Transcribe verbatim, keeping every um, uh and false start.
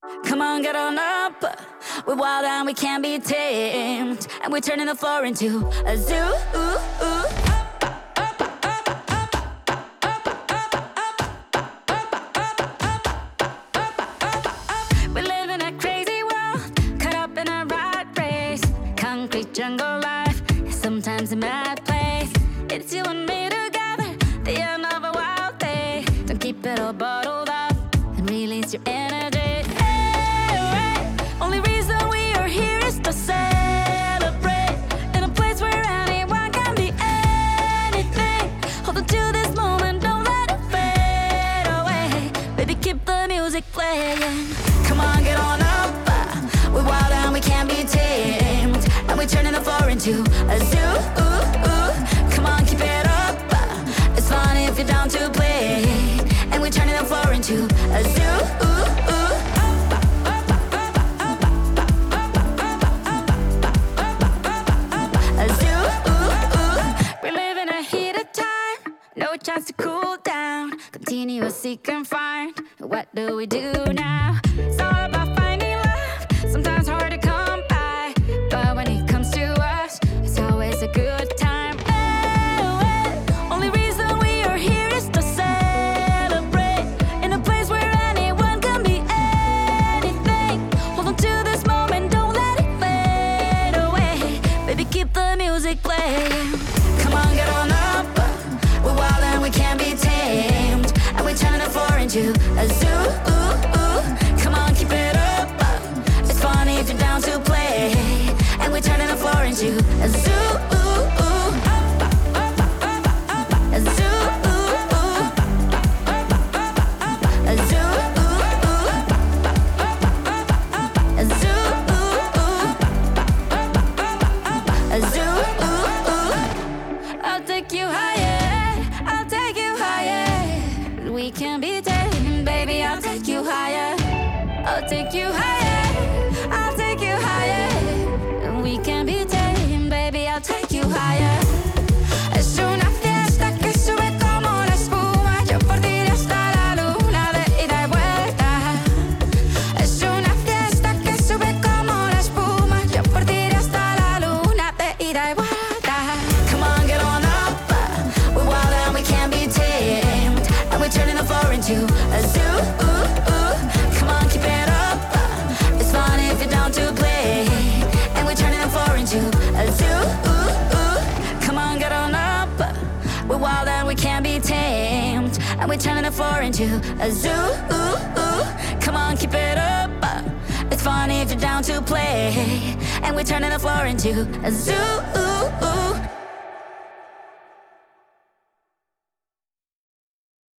Come on, get on up. We're wild and we can't be tamed, and we're turning the floor into a zoo. Ooh, ooh. We live in a crazy world, caught up in a rat race. Concrete jungle life is sometimes a mad place. It's you and me together, the end of a wild day. Don't keep it all bottled up and release your energy. To celebrate in a place where anyone can be anything. Hold on to this moment, don't let it fade away. Baby, keep the music playing. Come on, get on up. We're wild and we can't be tamed, and we're turning the floor into a zoo. Ooh, ooh. Come on, keep it up. It's fun if you're down to play, and we're turning the floor into a zoo. Ooh, ooh. No chance to cool down, continue to seek and find. What do we do now? It's all about finding love, sometimes hard to come by, but when it comes to us, it's always a good time. Oh, oh. Only reason we are here is to celebrate in a place where anyone can be anything. Hold on to this moment, don't let it fade away. Baby, keep the music playing. Come on, get on up. We're wild and we can't be tamed, and we're turning the floor into a zoo. Ooh, ooh. Come on, keep it up. It's funny if you're down to play, and we're turning the floor into a zoo. Ooh, ooh. A zoo. Ooh, ooh. A zoo. Ooh, ooh. A zoo. Ooh, ooh. A zoo. Ooh, ooh. I'll take you higher. We can be tamed, baby, I'll take you higher. I'll take you higher. I'll take you higher. We can be tamed, baby, I'll take you higher. Es una fiesta que sube como la espuma. Yo por ti iré hasta la luna de ida y vuelta. Es una fiesta que sube como la espuma. Yo por ti iré hasta la luna de ida y vuelta. Come on, get on up. We're wild and we can't be tamed, and we're turning the floor into a zoo. Ooh, ooh. Come on, keep it up. It's fun if you're down to play, and we're turning the floor into a zoo. Ooh, ooh. Come on, get on up. We're wild and we can't be tamed, and we're turning the floor into a zoo. Ooh, ooh. Come on, keep it up. It's fun if you're down to play, and we're turning the floor into a zoo.